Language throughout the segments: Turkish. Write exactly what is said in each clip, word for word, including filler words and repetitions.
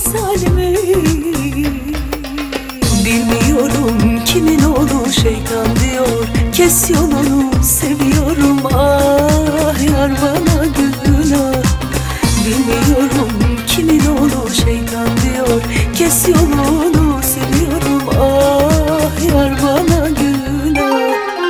bilmez halimi. Bilmiyorum kimin oğlu şeytan diyor, kes yolunu seviyorum, ah yar bana günah. Bilmiyorum kimin oğlu şeytan diyor, kes yolunu seviyorum, ah yar bana günah.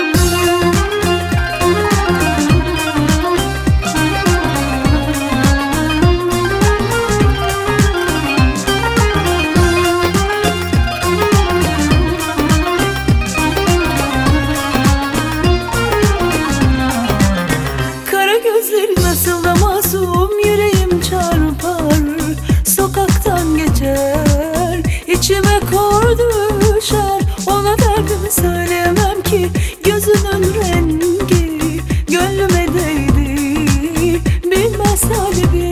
Gözleri nasıl da masum, yüreğim çarpar, sokaktan geçer, içime kor düşer. Ona derdimi söyleyemem ki, gözünün rengi gönlüme değdi, bilmez halimi.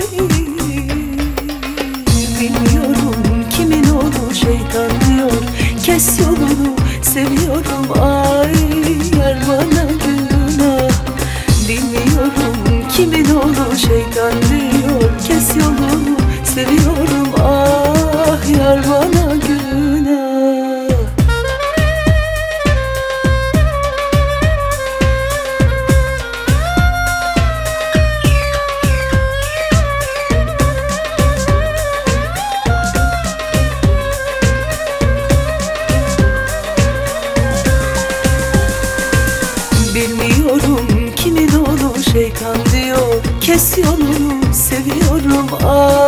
Bilmiyorum kimin oğlu şeytan diyor, kes yolunu seviyorum, ay yar bana günah. Bilmiyorum kimin oğlu şeytan diyor, kes yolunu seviyorum, ah yar bana günah. Bilmiyorum kimin oğlu şeytan diyor, kes yolunu seviyorum, ah